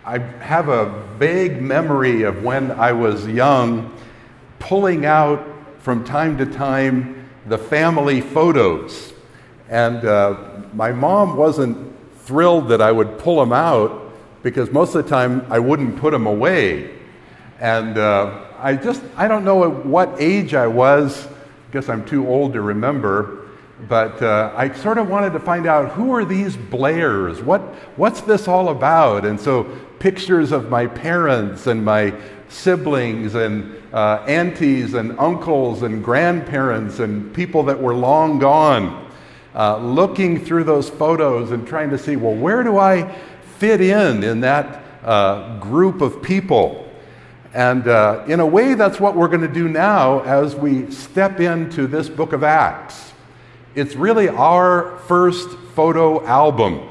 I have a vague memory of when I was young, pulling out from time to time the family photos. And my mom wasn't thrilled that I would pull them out because most of the time I wouldn't put them away. And I don't know at what age I was. I guess I'm too old to remember. But I sort of wanted to find out, who are these Blairs? What's this all about? And so pictures of my parents and my siblings and aunties and uncles and grandparents and people that were long gone, looking through those photos and trying to see, well, where do I fit in that group of people? And in a way, that's what we're going to do now as we step into this book of Acts. It's really our first photo album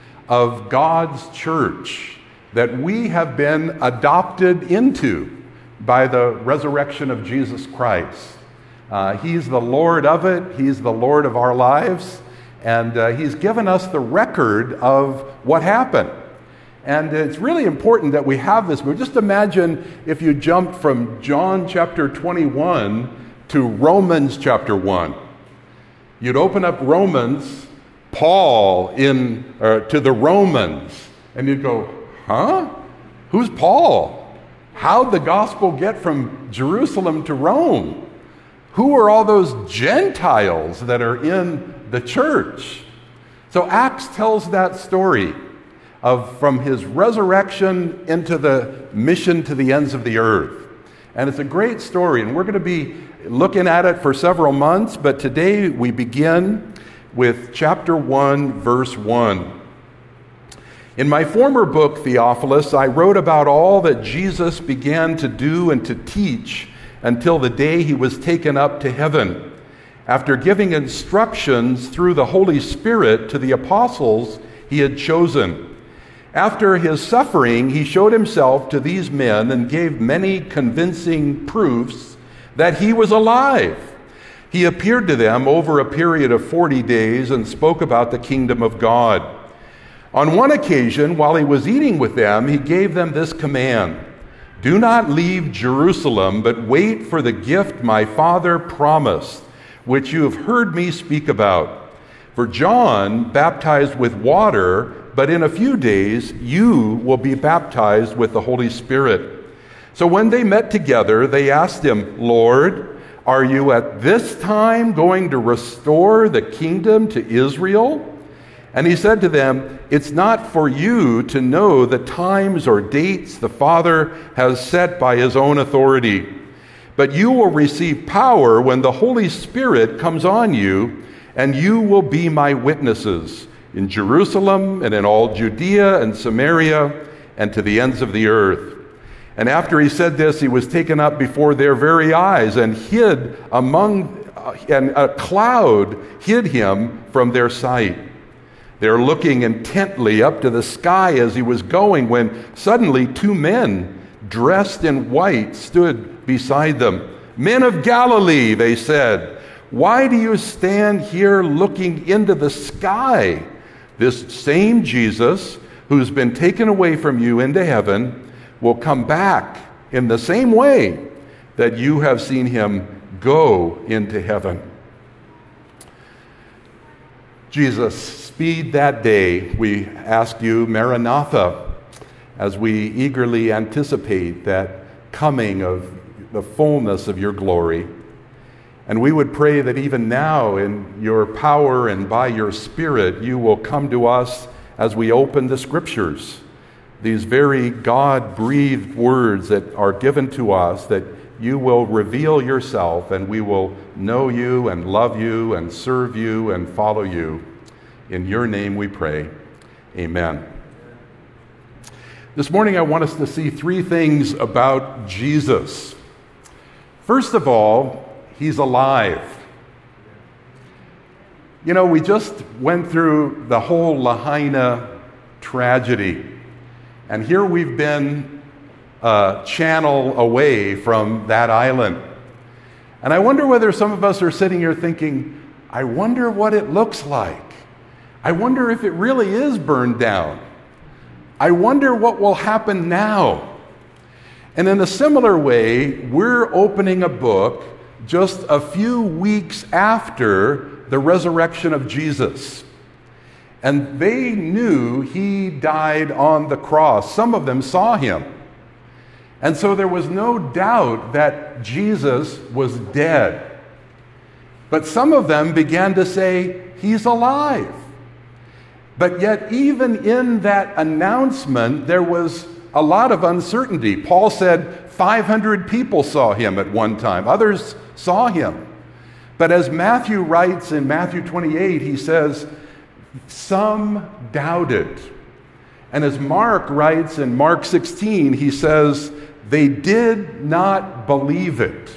of God's church that we have been adopted into by the resurrection of Jesus Christ. He's the Lord of it. He's the Lord of our lives. And He's given us the record of what happened. And it's really important that we have this. But just imagine if you jumped from John chapter 21 to Romans chapter 1. You'd open up Romans, Paul to the Romans, and you'd go, huh? Who's Paul? How'd the gospel get from Jerusalem to Rome? Who are all those Gentiles that are in the church? So Acts tells that story from his resurrection into the mission to the ends of the earth. And it's a great story, and we're going to be looking at it for several months, but today we begin with chapter 1, verse 1. In my former book, Theophilus, I wrote about all that Jesus began to do and to teach until the day he was taken up to heaven, after giving instructions through the Holy Spirit to the apostles he had chosen. After his suffering, he showed himself to these men and gave many convincing proofs that he was alive. He appeared to them over a period of 40 days and spoke about the kingdom of God. On one occasion, while he was eating with them, he gave them this command: "Do not leave Jerusalem, but wait for the gift my Father promised, which you have heard me speak about. For John baptized with water, but in a few days you will be baptized with the Holy Spirit." So when they met together, they asked him, "Lord, are you at this time going to restore the kingdom to Israel?" And he said to them, "It's not for you to know the times or dates the Father has set by his own authority, but you will receive power when the Holy Spirit comes on you, and you will be my witnesses in Jerusalem and in all Judea and Samaria and to the ends of the earth." And after he said this, he was taken up before their very eyes and and a cloud hid him from their sight. They were looking intently up to the sky as he was going, when suddenly two men dressed in white stood beside them. "Men of Galilee," they said, "why do you stand here looking into the sky? This same Jesus, who's been taken away from you into heaven, will come back in the same way that you have seen him go into heaven." Jesus, speed that day, we ask you, Maranatha, as we eagerly anticipate that coming of the fullness of your glory. And we would pray that even now, in your power and by your Spirit, you will come to us as we open the Scriptures, these very God-breathed words that are given to us, that you will reveal yourself and we will know you and love you and serve you and follow you. In your name we pray. Amen. This morning I want us to see three things about Jesus. First of all, he's alive. You know, we just went through the whole Lahaina tragedy. And here we've been a channel away from that island. And I wonder whether some of us are sitting here thinking, I wonder what it looks like. I wonder if it really is burned down. I wonder what will happen now. And in a similar way, we're opening a book just a few weeks after the resurrection of Jesus. And they knew he died on the cross. Some of them saw him. And so there was no doubt that Jesus was dead. But some of them began to say, he's alive. But yet, even in that announcement, there was a lot of uncertainty. Paul said 500 people saw him at one time. Others saw him. But as Matthew writes in Matthew 28, he says, some doubted. And as Mark writes in Mark 16, he says, they did not believe it.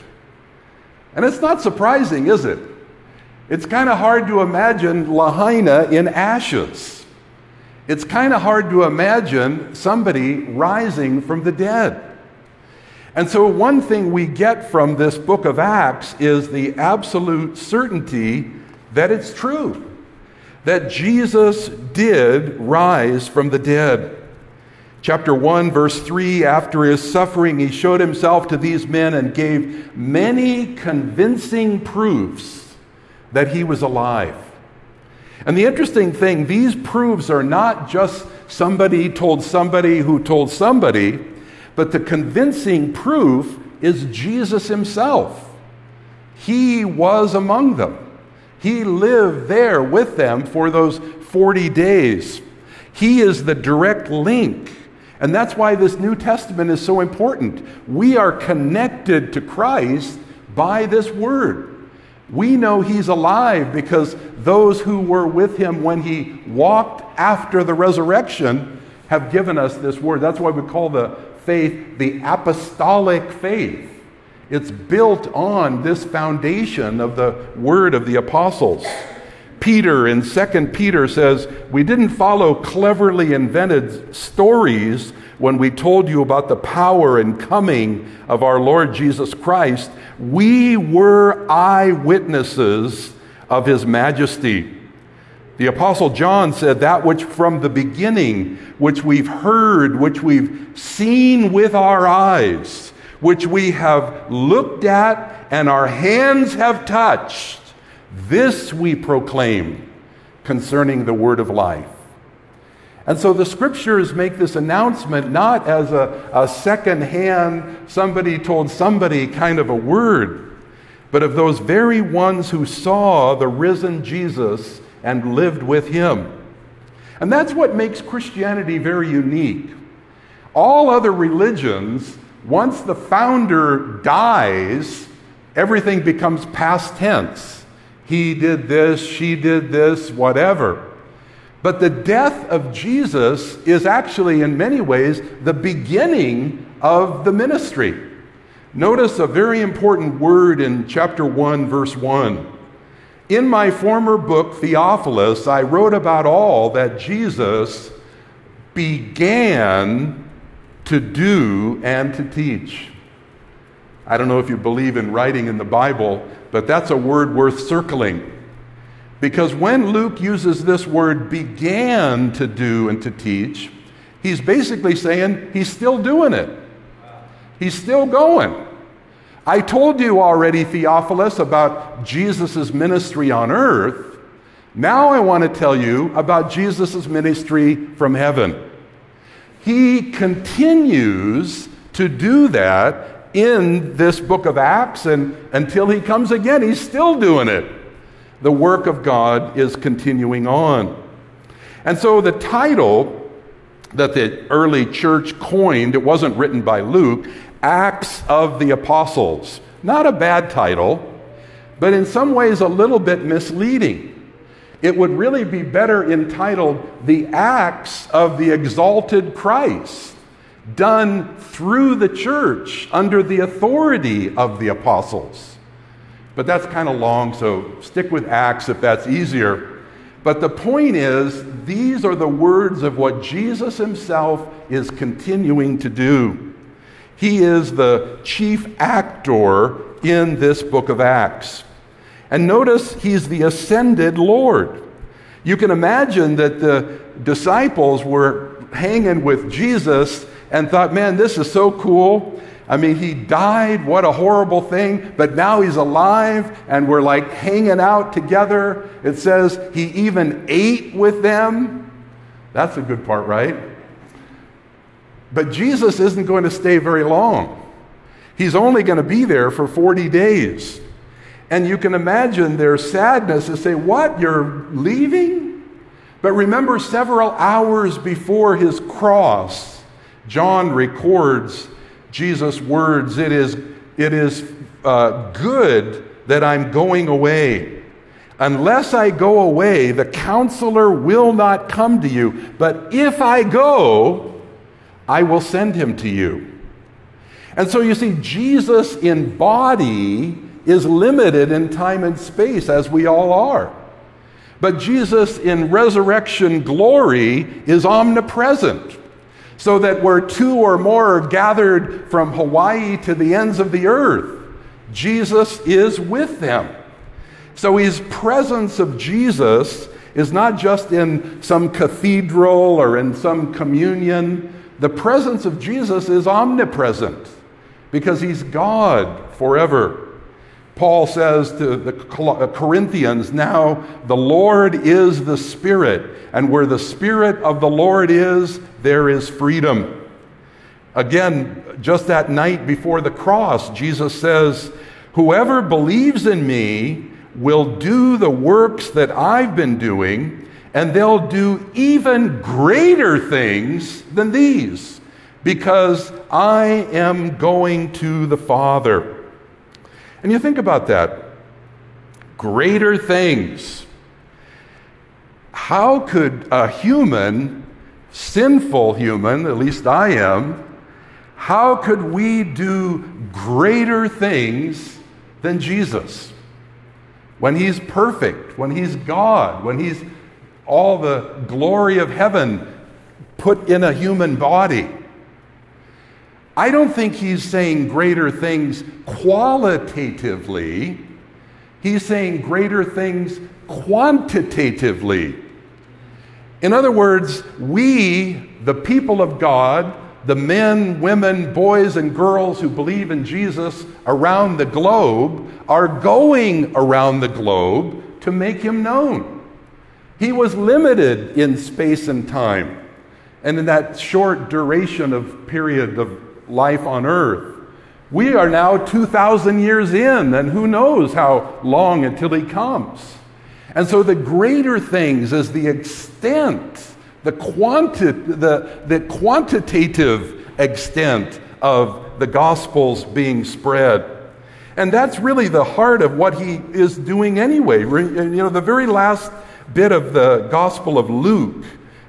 And it's not surprising, is it? It's kind of hard to imagine Lahaina in ashes. It's kind of hard to imagine somebody rising from the dead. And so one thing we get from this book of Acts is the absolute certainty that it's true, that Jesus did rise from the dead. Chapter 1, verse 3, after his suffering, he showed himself to these men and gave many convincing proofs that he was alive. And the interesting thing, these proofs are not just somebody told somebody who told somebody, but the convincing proof is Jesus himself. He was among them. He lived there with them for those 40 days. He is the direct link. And that's why this New Testament is so important. We are connected to Christ by this word. We know he's alive because those who were with him when he walked after the resurrection have given us this word. That's why we call the faith the apostolic faith. It's built on this foundation of the word of the apostles. Peter in 2 Peter says, we didn't follow cleverly invented stories when we told you about the power and coming of our Lord Jesus Christ. We were eyewitnesses of his majesty. The Apostle John said, that which from the beginning, which we've heard, which we've seen with our eyes, which we have looked at and our hands have touched, this we proclaim concerning the word of life. And so the scriptures make this announcement not as a second-hand, somebody told somebody kind of a word, but of those very ones who saw the risen Jesus and lived with him. And that's what makes Christianity very unique. All other religions, once the founder dies, everything becomes past tense. He did this, she did this, whatever. But the death of Jesus is actually, in many ways, the beginning of the ministry. Notice a very important word in chapter 1, verse 1. In my former book, Theophilus, I wrote about all that Jesus began to do and to teach. I don't know if you believe in writing in the Bible, but that's a word worth circling. Because when Luke uses this word began to do and to teach, he's basically saying he's still doing it. He's still going. I told you already, Theophilus, about Jesus' ministry on earth. Now I want to tell you about Jesus' ministry from heaven. He continues to do that in this book of Acts, and until he comes again, he's still doing it. The work of God is continuing on. And so the title that the early church coined, it wasn't written by Luke, Acts of the Apostles. Not a bad title, but in some ways a little bit misleading. It would really be better entitled The Acts of the Exalted Christ, done through the church under the authority of the apostles. But that's kind of long, so stick with Acts if that's easier. But the point is, these are the words of what Jesus himself is continuing to do. He is the chief actor in this book of Acts. And notice he's the ascended Lord. You can imagine that the disciples were hanging with Jesus and thought, man, this is so cool. I mean, he died, what a horrible thing, but now he's alive and we're like hanging out together. It says he even ate with them. That's a good part, right? But Jesus isn't going to stay very long. He's only going to be there for 40 days. And you can imagine their sadness to say, what, you're leaving? But remember, several hours before his cross, John records Jesus' words, it is good that I'm going away. Unless I go away, the counselor will not come to you. But if I go, I will send him to you. And so you see, Jesus in body is limited in time and space, as we all are. But Jesus in resurrection glory is omnipresent, so that where two or more are gathered from Hawaii to the ends of the earth, Jesus is with them. So his presence of Jesus is not just in some cathedral or in some communion. The presence of Jesus is omnipresent because he's God forever. Paul says to the Corinthians, now the Lord is the Spirit, and where the Spirit of the Lord is, there is freedom. Again, just that night before the cross, Jesus says, whoever believes in me will do the works that I've been doing, and they'll do even greater things than these, because I am going to the Father. And you think about that. Greater things. How could a human, sinful human, at least I am, how could we do greater things than Jesus? When he's perfect, when he's God, when he's all the glory of heaven put in a human body. I don't think he's saying greater things qualitatively. He's saying greater things quantitatively. In other words, we, the people of God, the men, women, boys, and girls who believe in Jesus around the globe, are going around the globe to make him known. He was limited in space and time, and in that short duration of period of life on earth. We are now 2,000 years in, and who knows how long until he comes. And so the greater things is the extent, the quantitative extent of the gospels being spread. And that's really the heart of what he is doing anyway. You know, the very last bit of the Gospel of Luke,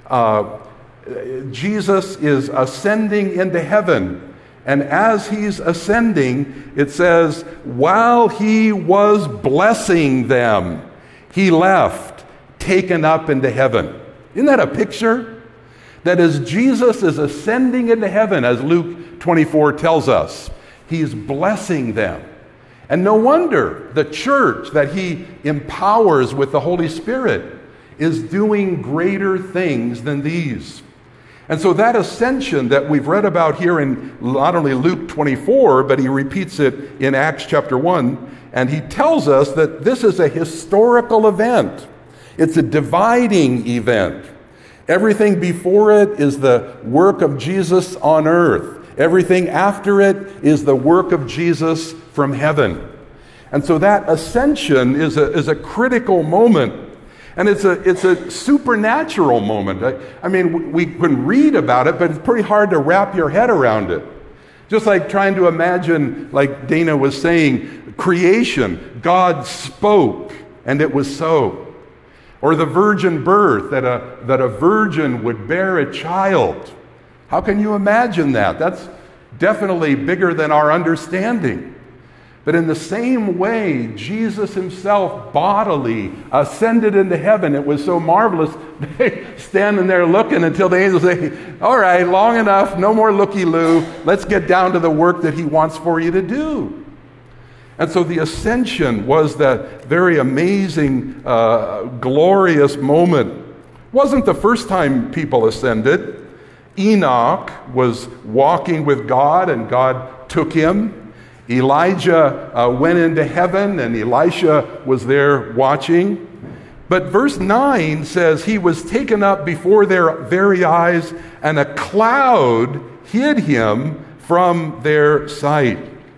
Jesus is ascending into heaven. And as he's ascending, it says, while he was blessing them, he left, taken up into heaven. Isn't that a picture? That as Jesus is ascending into heaven, as Luke 24 tells us, he's blessing them. And no wonder the church that he empowers with the Holy Spirit is doing greater things than these. And so that ascension that we've read about here in not only Luke 24, but he repeats it in Acts chapter 1, and he tells us that this is a historical event. It's a dividing event. Everything before it is the work of Jesus on earth. Everything after it is the work of Jesus from heaven. And so that ascension is a critical moment. And it's a supernatural moment. I mean, we can read about it, but it's pretty hard to wrap your head around it. Just like trying to imagine, like Dana was saying, creation. God spoke, and it was so. Or the virgin birth, that a virgin would bear a child. How can you imagine that? That's definitely bigger than our understanding. But in the same way, Jesus himself bodily ascended into heaven. It was so marvelous. They standing there looking until the angels say, all right, long enough, no more looky-loo. Let's get down to the work that he wants for you to do. And so the ascension was that very amazing, glorious moment. It wasn't the first time people ascended. Enoch was walking with God, and God took him. Elijah went into heaven, and Elisha was there watching. But verse 9 says he was taken up before their very eyes, and a cloud hid him from their sight.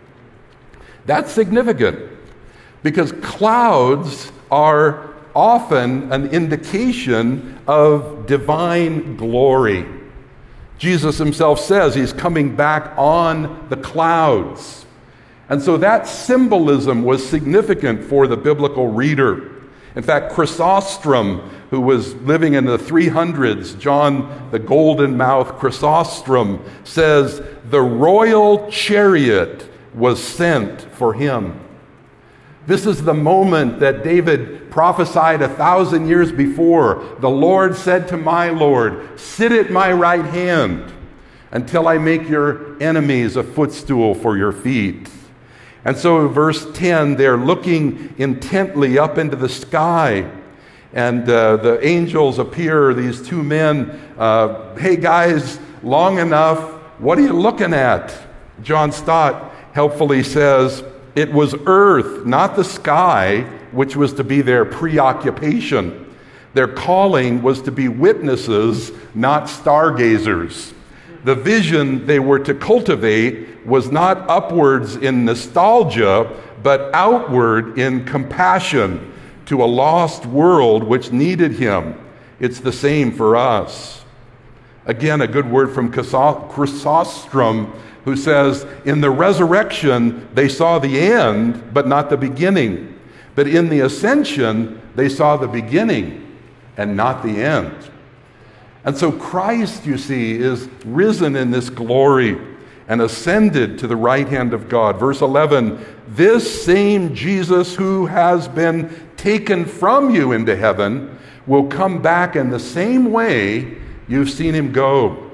That's significant, because clouds are often an indication of divine glory. Jesus himself says he's coming back on the clouds. And so that symbolism was significant for the biblical reader. In fact, Chrysostom, who was living in the 300s, John the Golden Mouth Chrysostom, says the royal chariot was sent for him. This is the moment that David prophesied 1,000 years before. The Lord said to my Lord, sit at my right hand until I make your enemies a footstool for your feet. And so in verse 10, they're looking intently up into the sky, and the angels appear, these two men. Hey guys, long enough, what are you looking at? John Stott helpfully says, it was earth, not the sky, which was to be their preoccupation. Their calling was to be witnesses, not stargazers. The vision they were to cultivate was not upwards in nostalgia, but outward in compassion to a lost world which needed him. It's the same for us. Again, a good word from Chrysostom, who says, in the resurrection, they saw the end, but not the beginning. But in the ascension, they saw the beginning and not the end. And so Christ, you see, is risen in this glory and ascended to the right hand of God. Verse 11, this same Jesus who has been taken from you into heaven will come back in the same way you've seen him go.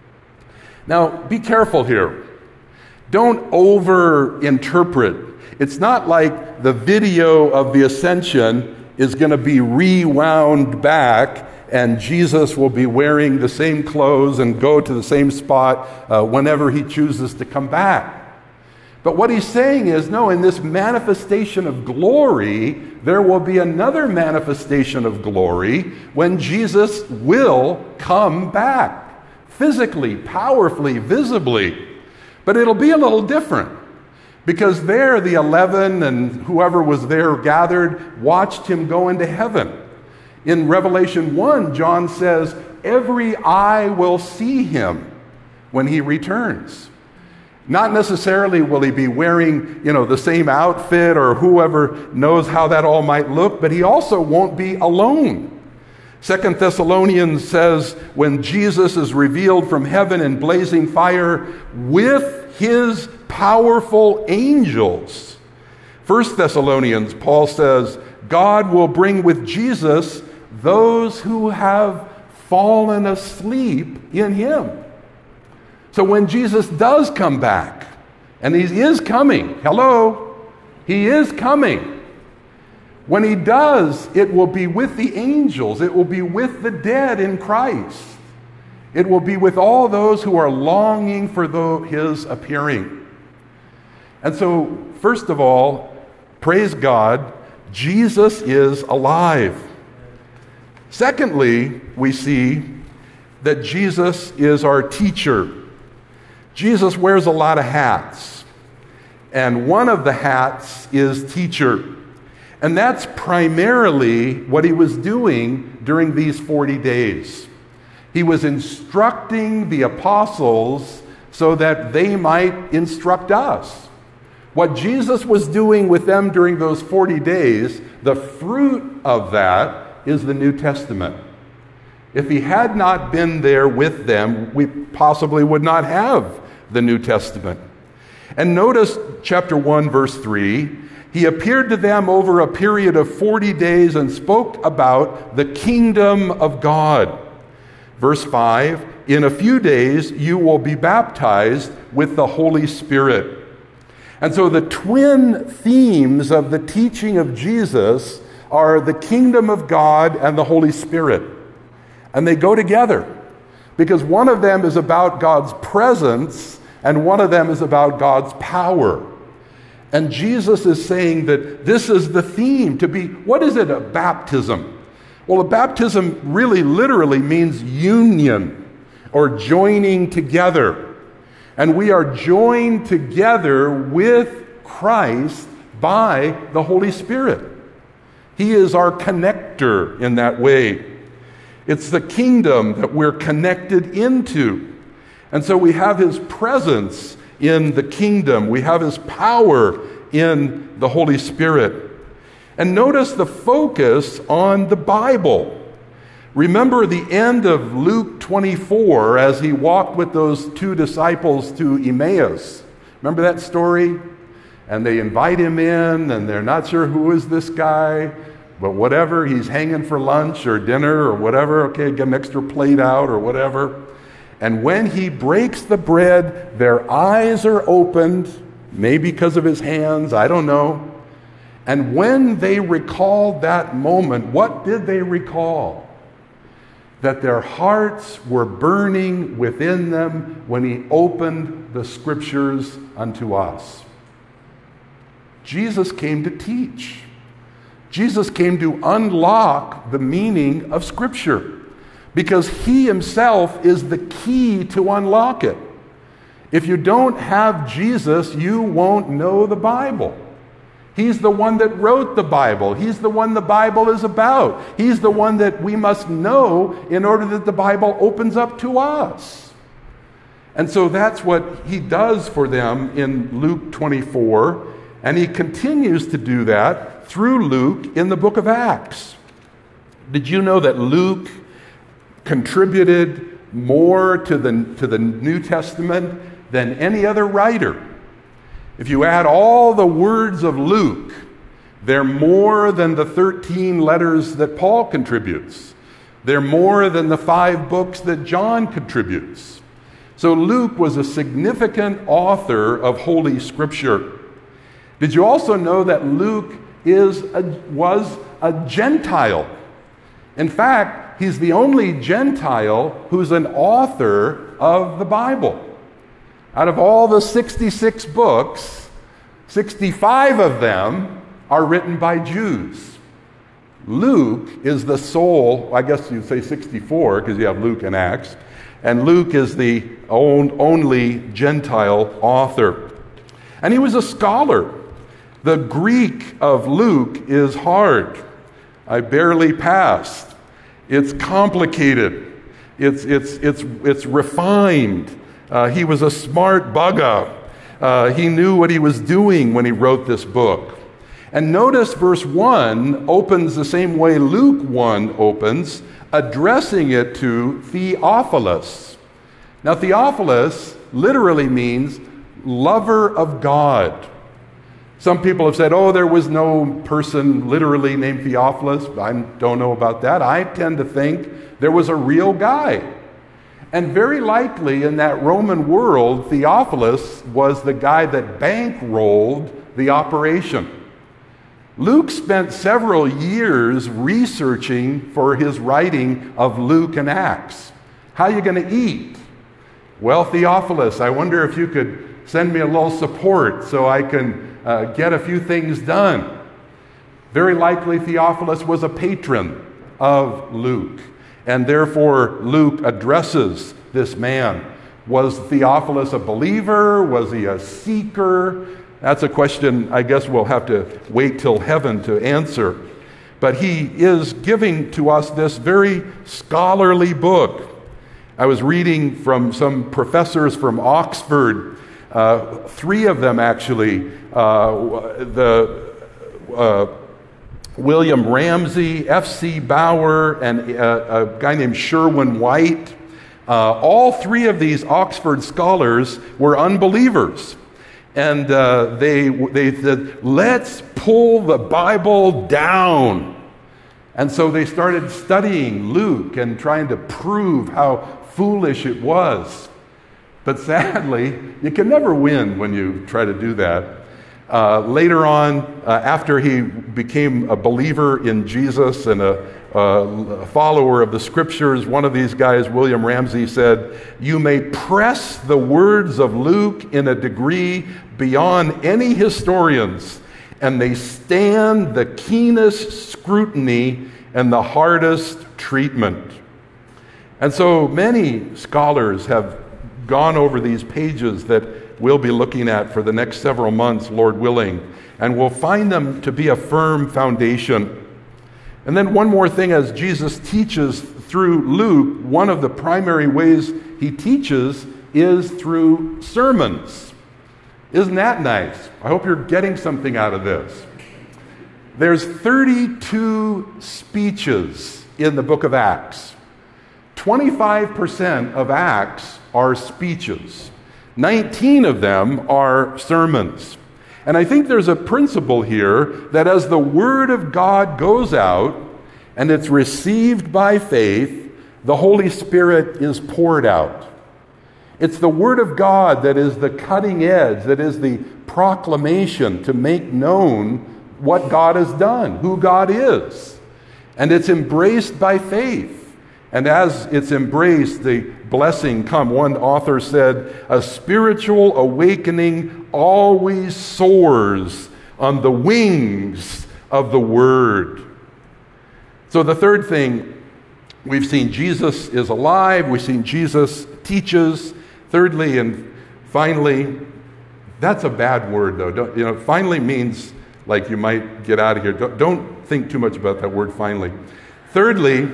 Now, be careful here. Don't over-interpret. It's not like the video of the ascension is going to be rewound back and Jesus will be wearing the same clothes and go to the same spot whenever he chooses to come back. But what he's saying is, no, in this manifestation of glory, there will be another manifestation of glory when Jesus will come back, physically, powerfully, visibly. But it'll be a little different, because there the 11 and whoever was there gathered watched him go into heaven. In Revelation 1, John says, every eye will see him when he returns. Not necessarily will he be wearing, the same outfit, or whoever knows how that all might look, but he also won't be alone. 2 Thessalonians says, when Jesus is revealed from heaven in blazing fire with his powerful angels. 1 Thessalonians, Paul says, God will bring with Jesus those who have fallen asleep in him. So when Jesus does come back, and he is coming, he is coming. When he does, it will be with the angels. It will be with the dead in Christ. It will be with all those who are longing for his appearing. And so, first of all, praise God, Jesus is alive. Secondly, we see that Jesus is our teacher. Jesus wears a lot of hats, and one of the hats is teacher. And that's primarily what he was doing during these 40 days. He was instructing the apostles so that they might instruct us. What Jesus was doing with them during those 40 days, the fruit of that is the New Testament. If he had not been there with them, we possibly would not have the New Testament. And notice chapter 1, verse 3, he appeared to them over a period of 40 days and spoke about the kingdom of God. Verse 5, in a few days you will be baptized with the Holy Spirit. And so the twin themes of the teaching of Jesus are the kingdom of God and the Holy Spirit. And they go together. because one of them is about God's presence and one of them is about God's power. And Jesus is saying that this is the theme to be, what is it, a baptism? Well, a baptism really literally means union or joining together. And we are joined together with Christ by the Holy Spirit. He is our connector in that way. It's the kingdom that we're connected into. And so we have His presence in the kingdom. We have His power in the Holy Spirit. And notice the focus on the Bible. Remember the end of Luke 24 as He walked with those two disciples to Emmaus. Remember that story? And they invite Him in, and they're not sure who is this guy, but whatever, he's hanging for lunch or dinner or whatever. Okay, get an extra plate out or whatever. And when He breaks the bread, their eyes are opened, maybe because of His hands, I don't know. And when they recalled that moment, what did they recall? That their hearts were burning within them when He opened the Scriptures unto us. Jesus came to teach. Jesus came to unlock the meaning of Scripture because He Himself is the key to unlock it. If you don't have Jesus, you won't know the Bible. He's the one that wrote the Bible. He's the one the Bible is about. He's the one that we must know in order that the Bible opens up to us. And so that's what He does for them in Luke 24, and He continues to do that through Luke in the book of Acts. Did you know that Luke contributed more to the New Testament than any other writer? If you add all the words of Luke, they're more than the 13 letters that Paul contributes. They're more than the 5 books that John contributes. So Luke was a significant author of Holy Scripture. Did you also know that Luke was a Gentile? In fact, he's the only Gentile who's an author of the Bible. Out of all the 66 books, 65 of them are written by Jews. Luke is the sole, I guess you'd say 64 because you have Luke and Acts, and Luke is the only Gentile author. And he was a scholar. The Greek of Luke is hard. I barely passed. It's complicated. It's refined. He was a smart bugger. He knew what he was doing when he wrote this book. And notice verse 1 opens the same way Luke 1 opens, addressing it to Theophilus. Now, Theophilus literally means lover of God. Some people have said, oh, there was no person literally named Theophilus. I don't know about that. I tend to think there was a real guy. And very likely in that Roman world, Theophilus was the guy that bankrolled the operation. Luke spent several years researching for his writing of Luke and Acts. How are you going to eat? Well, Theophilus, I wonder if you could send me a little support so I can get a few things done. Very likely Theophilus was a patron of Luke, and therefore Luke addresses this man. Was Theophilus a believer? Was he a seeker? That's a question I guess we'll have to wait till heaven to answer. But he is giving to us this very scholarly book. I was reading from some professors from Oxford, 3 of them actually, William Ramsey, F.C. Bauer, and a guy named Sherwin White. All 3 of these Oxford scholars were unbelievers. And they said, let's pull the Bible down. And so they started studying Luke and trying to prove how foolish it was. But sadly, you can never win when you try to do that. Later on, after he became a believer in Jesus and a a follower of the scriptures. One of these guys, William Ramsey, said, "You may press the words of Luke in a degree beyond any historian's, and they stand the keenest scrutiny and the hardest treatment." And so many scholars have gone over these pages that we'll be looking at for the next several months, Lord willing, and we'll find them to be a firm foundation. And then one more thing, as Jesus teaches through Luke, one of the primary ways he teaches is through sermons. Isn't that nice? I hope you're getting something out of this. There's 32 speeches in the book of Acts. 25% of Acts are speeches. 19 of them are sermons. And I think there's a principle here that as the Word of God goes out and it's received by faith, the Holy Spirit is poured out. It's the Word of God that is the cutting edge, that is the proclamation to make known what God has done, who God is. And it's embraced by faith. And as it's embraced, the blessing comes. One author said, "A spiritual awakening always soars on the wings of the Word." So the third thing, we've seen Jesus is alive. We've seen Jesus teaches. Thirdly and finally, that's a bad word though. Finally means like you might get out of here. Don't think too much about that word finally. Thirdly,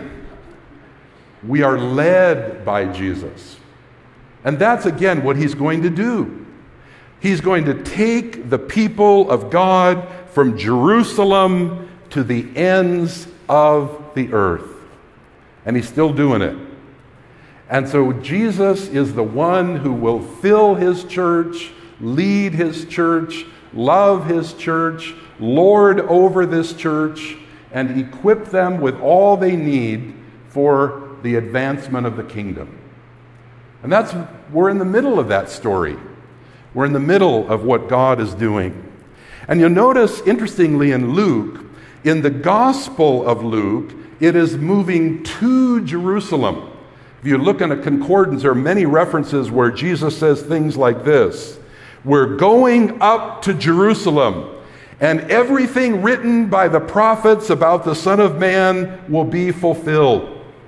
we are led by Jesus. And that's again what he's going to do. He's going to take the people of God from Jerusalem to the ends of the earth. And he's still doing it. And so Jesus is the one who will fill his church, lead his church, love his church, lord over this church, and equip them with all they need for the advancement of the kingdom. And we're in the middle of that story. We're in the middle of what God is doing. And you'll notice, interestingly, in Luke, in the Gospel of Luke, it is moving to Jerusalem. If you look in a concordance, there are many references where Jesus says things like this: "We're going up to Jerusalem, and everything written by the prophets about the Son of Man will be fulfilled."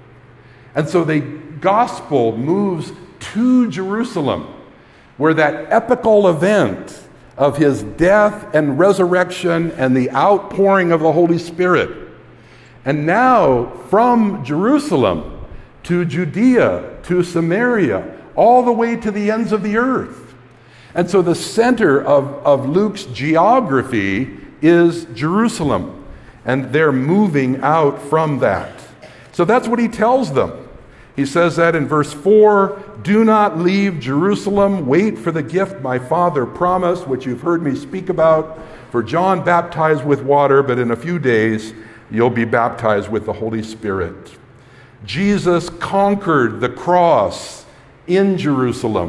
And so the gospel moves to Jerusalem, where that epical event of his death and resurrection and the outpouring of the Holy Spirit. And now from Jerusalem to Judea, to Samaria, all the way to the ends of the earth. And so the center of Luke's geography is Jerusalem, and they're moving out from that. So that's what he tells them. He says that in verse 4, "Do not leave Jerusalem. Wait for the gift my Father promised, which you've heard me speak about. For John baptized with water, but in a few days you'll be baptized with the Holy Spirit." Jesus conquered the cross in Jerusalem.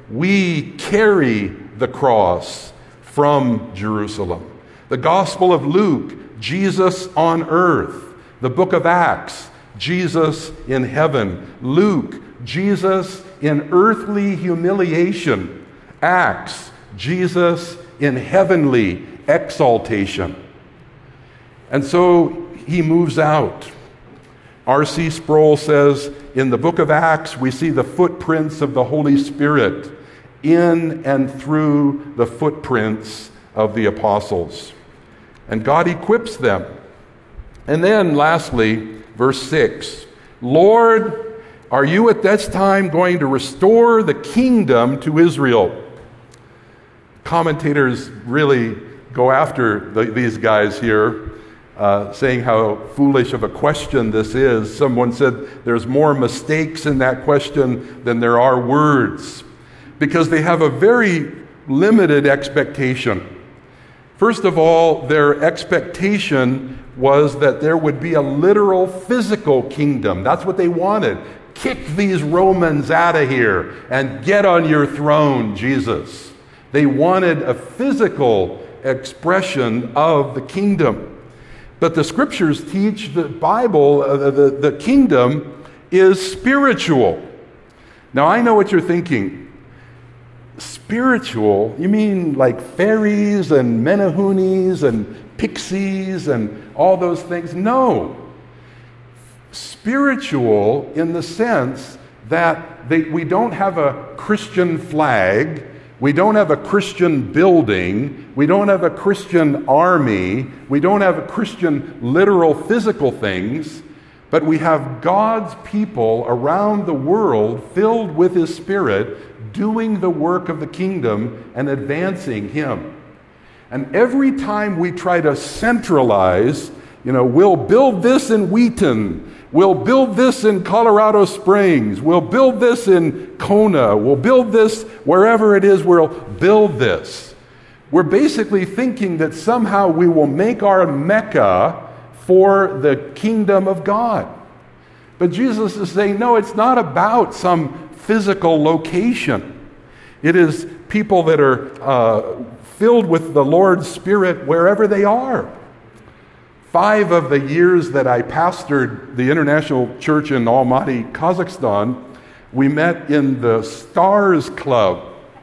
We carry the cross from Jerusalem. The Gospel of Luke, Jesus on earth. The book of Acts, Jesus in heaven. Luke, Jesus in earthly humiliation. Acts, Jesus in heavenly exaltation. And so he moves out. R.C. Sproul says, in the book of Acts, we see the footprints of the Holy Spirit in and through the footprints of the apostles. And God equips them. And then lastly, verse 6, "Lord, are you at this time going to restore the kingdom to Israel?" Commentators really go after these guys here, saying how foolish of a question this is. Someone said there's more mistakes in that question than there are words, because they have a very limited expectation. First of all, their expectation was that there would be a literal physical kingdom. That's what they wanted. Kick these Romans out of here and get on your throne, Jesus. They wanted a physical expression of the kingdom. But the scriptures teach the Bible, the kingdom is spiritual. Now I know what you're thinking. Spiritual? You mean like fairies and menahunis and pixies and all those things? No. Spiritual in the sense that we don't have a Christian flag, we don't have a Christian building, we don't have a Christian army, we don't have a Christian literal physical things, but we have God's people around the world filled with His Spirit doing the work of the kingdom and advancing Him. And every time we try to centralize, we'll build this in Wheaton, we'll build this in Colorado Springs, we'll build this in Kona, we'll build this wherever it is, we'll build this. We're basically thinking that somehow we will make our Mecca for the kingdom of God. But Jesus is saying, no, it's not about some physical location. It is people that are filled with the Lord's Spirit wherever they are. 5 of the years that I pastored the International Church in Almaty, Kazakhstan, we met in the Stars Club.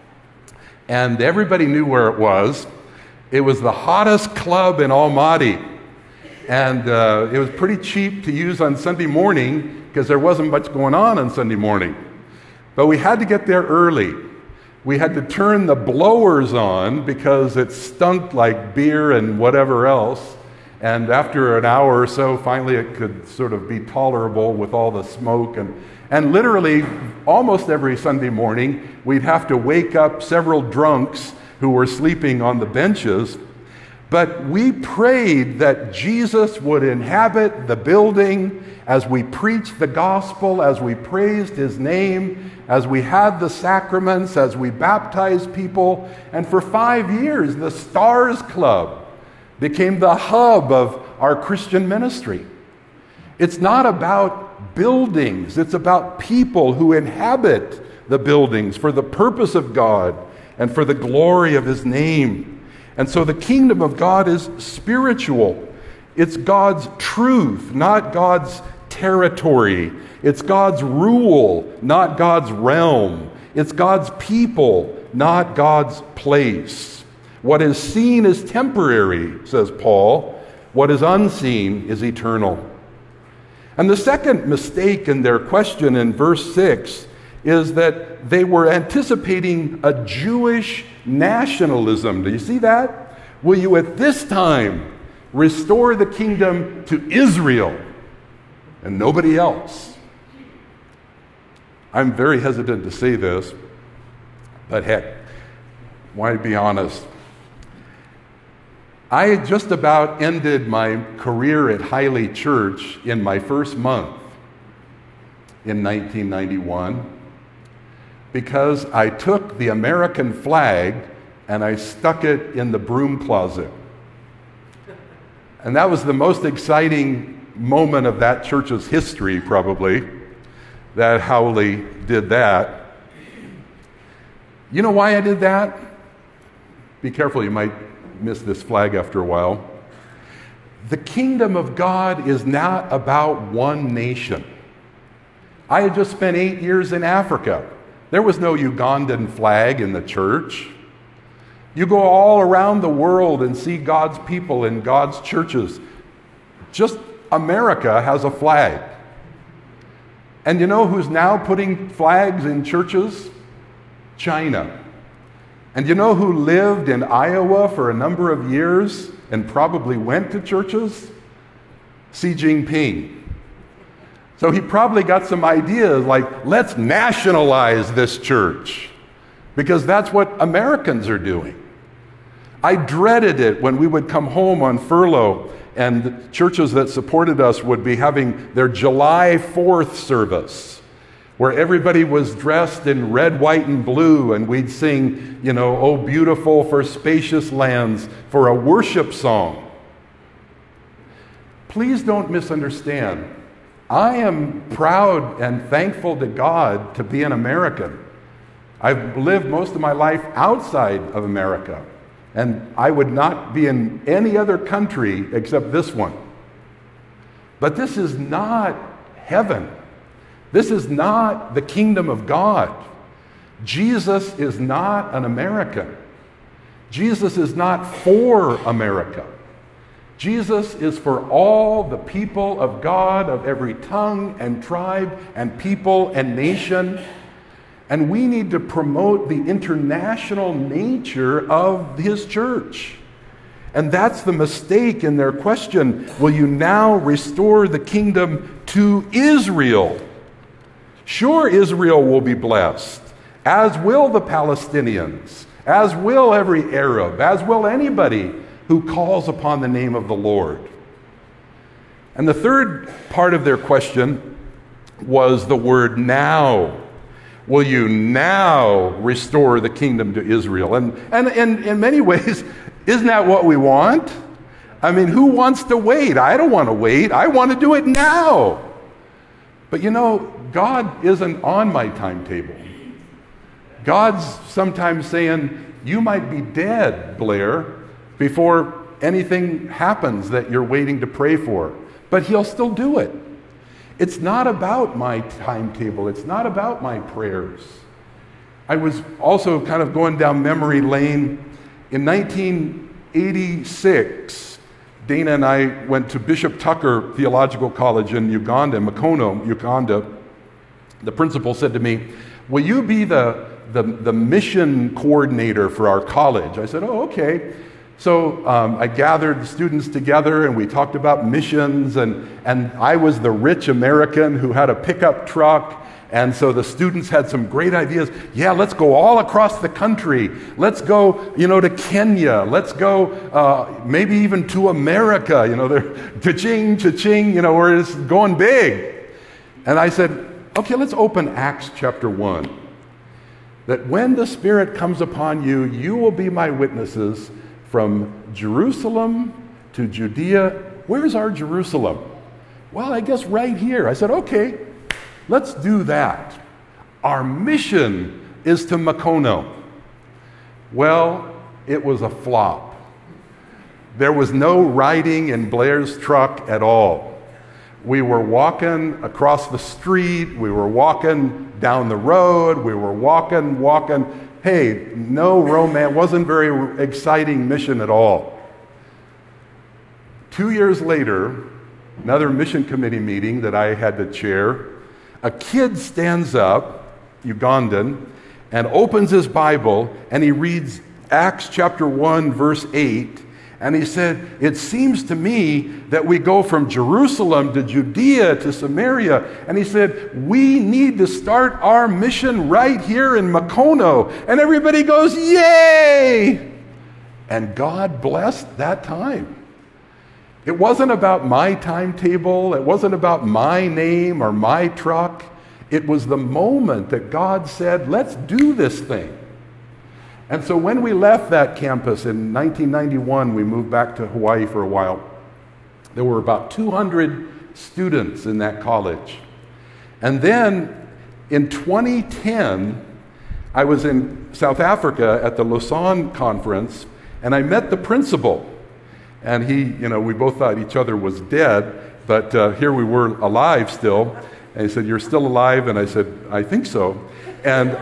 And everybody knew where it was. It was the hottest club in Almaty. And it was pretty cheap to use on Sunday morning because there wasn't much going on Sunday morning. But we had to get there early. We had to turn the blowers on because it stunk like beer and whatever else. And after an hour or so, finally it could sort of be tolerable with all the smoke. And literally, almost every Sunday morning, we'd have to wake up several drunks who were sleeping on the benches. But we prayed that Jesus would inhabit the building as we preached the gospel, as we praised His name, as we had the sacraments, as we baptized people. And for 5 years, the Stars Club became the hub of our Christian ministry. It's not about buildings, it's about people who inhabit the buildings for the purpose of God and for the glory of His name. And so the kingdom of God is spiritual. It's God's truth, not God's territory. It's God's rule, not God's realm. It's God's people, not God's place. What is seen is temporary, says Paul. What is unseen is eternal. And the second mistake in their question in verse 6 is that they were anticipating a Jewish nationalism. Do you see that? Will you at this time restore the kingdom to Israel and nobody else? I'm very hesitant to say this, but heck, why be honest? I had just about ended my career at Hiley Church in my first month in 1991 because I took the American flag and I stuck it in the broom closet. And that was the most exciting moment of that church's history, probably, that Howley did that. You know why I did that? Be careful, you might miss this flag after a while. The kingdom of God is not about one nation. I had just spent 8 years in Africa. There was no Ugandan flag in the church. You go all around the world and see God's people in God's churches. Just America has a flag. And you know who's now putting flags in churches? China. And you know who lived in Iowa for a number of years and probably went to churches? Xi Jinping. So he probably got some ideas like, let's nationalize this church, because that's what Americans are doing. I dreaded it when we would come home on furlough and the churches that supported us would be having their July 4th service, where everybody was dressed in red, white, and blue, and we'd sing, "Oh, beautiful for spacious lands," for a worship song. Please don't misunderstand. I am proud and thankful to God to be an American. I've lived most of my life outside of America, and I would not be in any other country except this one. But this is not heaven. This is not the kingdom of God. Jesus is not an American. Jesus is not for America. Jesus is for all the people of God of every tongue and tribe and people and nation. And we need to promote the international nature of his church. And that's the mistake in their question. Will you now restore the kingdom to Israel? Sure, Israel will be blessed, as will the Palestinians, as will every Arab, as will anybody who calls upon the name of the Lord. And the third part of their question was the word now. Will you now restore the kingdom to Israel? And in many ways, isn't that what we want? I mean, who wants to wait? I don't want to wait. I want to do it now. But you know, God isn't on my timetable. God's sometimes saying, you might be dead, Blair, before anything happens that you're waiting to pray for. But he'll still do it. It's not about my timetable. It's not about my prayers. I was also kind of going down memory lane. In 1986, Dana and I went to Bishop Tucker Theological College in Uganda, Makono, Uganda. The principal said to me, will you be the mission coordinator for our college? I said, oh, okay. So I gathered the students together and we talked about missions, and I was the rich American who had a pickup truck, and so the students had some great ideas. Yeah, let's go all across the country. Let's go, to Kenya. Let's go maybe even to America. They're cha-ching, cha-ching, we're just going big. And I said, okay, let's open Acts chapter 1. That when the Spirit comes upon you, you will be my witnesses from Jerusalem to Judea. Where's our Jerusalem? Well, I guess right here. I said, okay, let's do that. Our mission is to Makono. Well, it was a flop. There was no riding in Blair's truck at all. We were walking across the street. We were walking down the road. We were walking. Hey, no romance. Wasn't very exciting mission at all. 2 years later, another mission committee meeting that I had to chair, a kid stands up, Ugandan, and opens his Bible, and he reads Acts chapter 1, verse 8, and he said, it seems to me that we go from Jerusalem to Judea to Samaria. And he said, we need to start our mission right here in Makono. And everybody goes, yay! And God blessed that time. It wasn't about my timetable. It wasn't about my name or my truck. It was the moment that God said, let's do this thing. And so when we left that campus in 1991, we moved back to Hawaii for a while. There were about 200 students in that college. And then in 2010, I was in South Africa at the Lausanne conference, and I met the principal. And we both thought each other was dead, but here we were alive still. And he said, you're still alive? And I said, I think so. And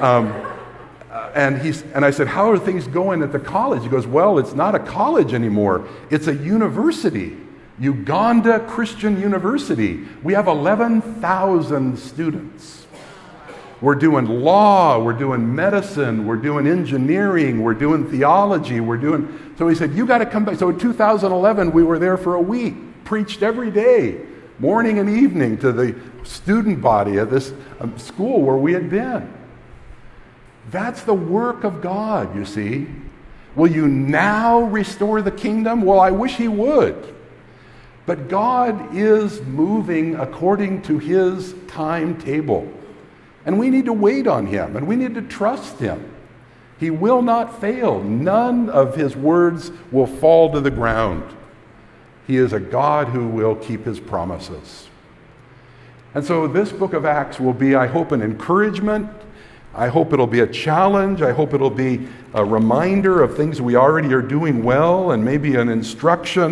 I said, how are things going at the college? He goes, well, it's not a college anymore. It's a university, Uganda Christian University. We have 11,000 students. We're doing law, we're doing medicine, we're doing engineering, we're doing theology, so he said, you got to come back. So in 2011, we were there for a week, preached every day, morning and evening, to the student body of this school where we had been. That's the work of God, you see. Will you now restore the kingdom? Well, I wish he would. But God is moving according to his timetable. And we need to wait on him, and we need to trust him. He will not fail. None of his words will fall to the ground. He is a God who will keep his promises. And so this book of Acts will be, I hope, an encouragement. I hope it'll be a challenge. I hope it'll be a reminder of things we already are doing well, and maybe an instruction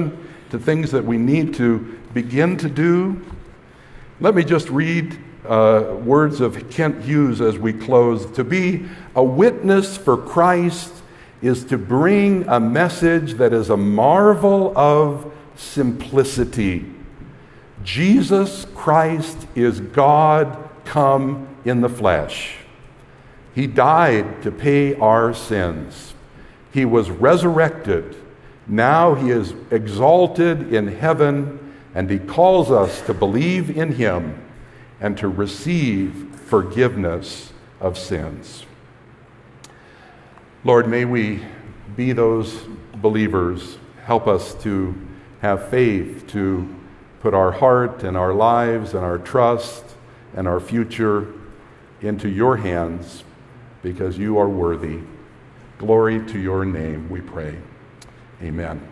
to things that we need to begin to do. Let me just read words of Kent Hughes as we close. To be a witness for Christ is to bring a message that is a marvel of simplicity. Jesus Christ is God come in the flesh. He died to pay our sins. He was resurrected. Now he is exalted in heaven, and he calls us to believe in him and to receive forgiveness of sins. Lord, may we be those believers. Help us to have faith, to put our heart and our lives and our trust and our future into your hands, because you are worthy. Glory to your name, we pray. Amen.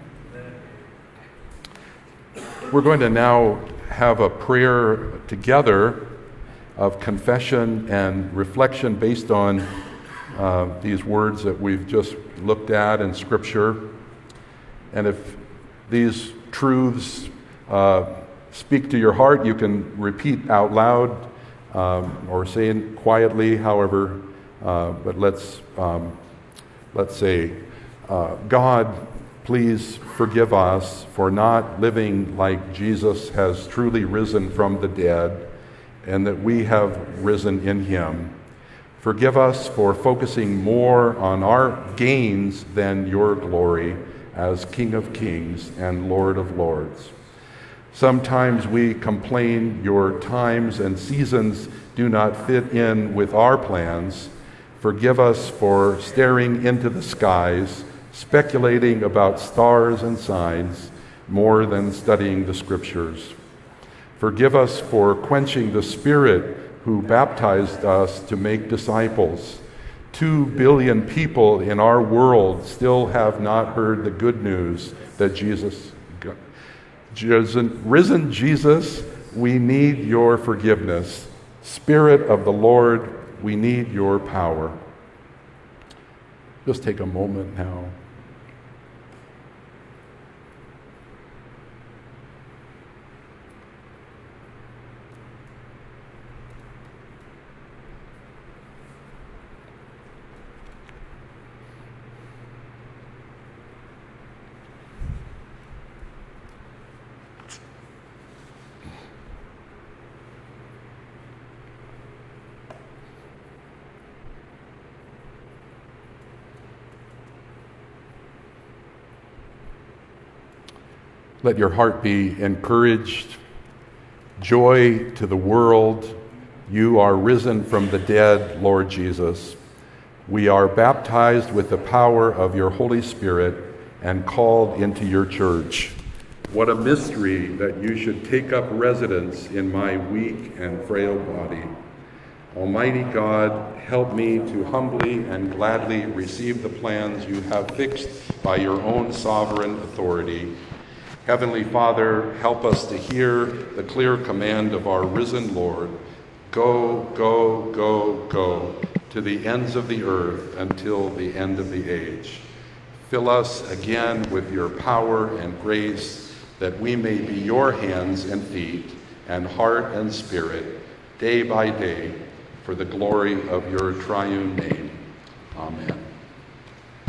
We're going to now have a prayer together of confession and reflection based on these words that we've just looked at in Scripture. And if these truths speak to your heart, you can repeat out loud or say it quietly, however. But let's say, God, please forgive us for not living like Jesus has truly risen from the dead, and that we have risen in him. Forgive us for focusing more on our gains than your glory as King of Kings and Lord of Lords. Sometimes we complain your times and seasons do not fit in with our plans. Forgive us for staring into the skies, speculating about stars and signs more than studying the Scriptures. Forgive us for quenching the Spirit who baptized us to make disciples. 2 billion people in our world still have not heard the good news that risen Jesus, we need your forgiveness. Spirit of the Lord, we need your power. Just take a moment now. Let your heart be encouraged. Joy to the world. You are risen from the dead, Lord Jesus. We are baptized with the power of your Holy Spirit and called into your church. What a mystery that you should take up residence in my weak and frail body. Almighty God, help me to humbly and gladly receive the plans you have fixed by your own sovereign authority. Heavenly Father, help us to hear the clear command of our risen Lord. Go, go, go, go to the ends of the earth until the end of the age. Fill us again with your power and grace, that we may be your hands and feet and heart and spirit, day by day, for the glory of your triune name. Amen.